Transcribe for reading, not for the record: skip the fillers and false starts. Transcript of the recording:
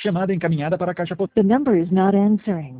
Chamada encaminhada para a caixa postal. The number is not answering.